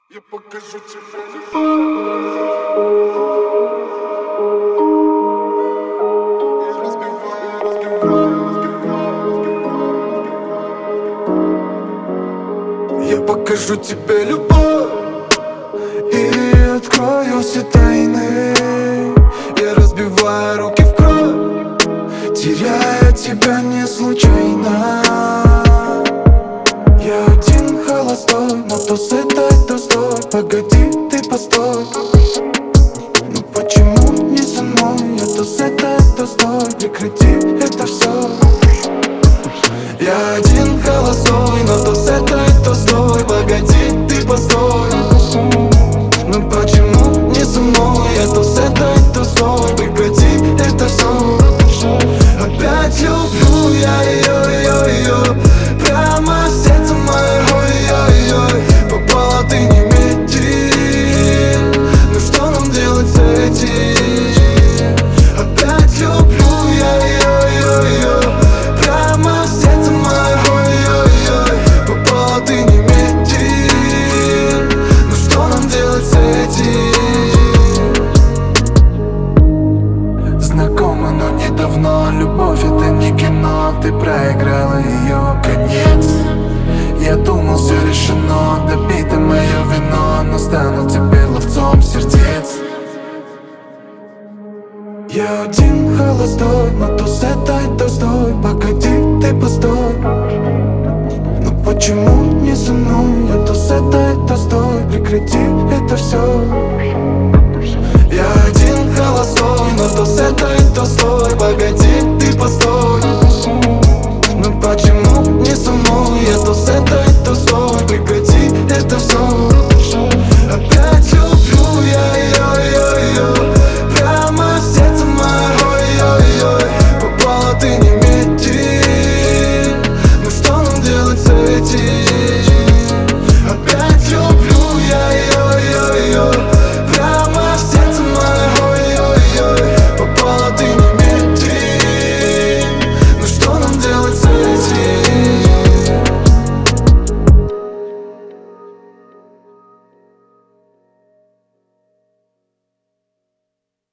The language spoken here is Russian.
Я покажу тебе Я покажу тебе любовь и открою все тайны. Я разбиваю руки в кровь, теряя тебя не случайно. Я один холостой, но то с этой, то стой. Погоди, ты постой. Ну почему не со мной? Я то с этой, то стой. Прекрати это все. Я один холостой, но то с этой, то стой. Погоди, ты постой. Ну почему не со мной? Я то с этой, то стой. Прекрати это все. Опять люблю я ее. Прямо в сердце мое, ой-ой-ой. Попала ты не мети. Ну что нам делать с этим? Опять люблю я ее. Прямо в сердце мое, ой-ой-ой. Попала ты не мети. Ну что нам делать с этим? Знакомы, но недавно. Любовь это не кино. Ты проиграла ее конец. Я думал, все решено, допито мое вино, но стану теперь ловцом сердец. Я один холостой, но то с этой, то стой. Погоди, ты постой. Ну почему не со мной? Я то с этой, то стой. Прекрати это все. Я один холостой, но то с этой, то стой. Погоди, ты постой.